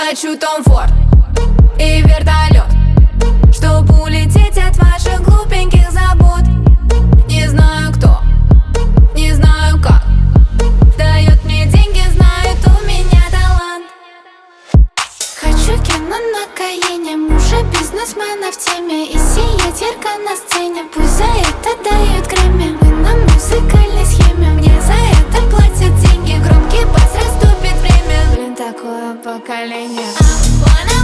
Хочу Том Форд и вертолет, чтоб улететь от ваших глупеньких забот. Не знаю кто, не знаю как, дает мне деньги, знает, у меня талант. Хочу кино на Каене, мужа бизнесмена в теме, и сиять ярко на сцене. Пусть за это дают Грэмми, мы на музыкальной схеме. Мне за это платят деньги, громкий бас растопит время. Блин, такое поколение.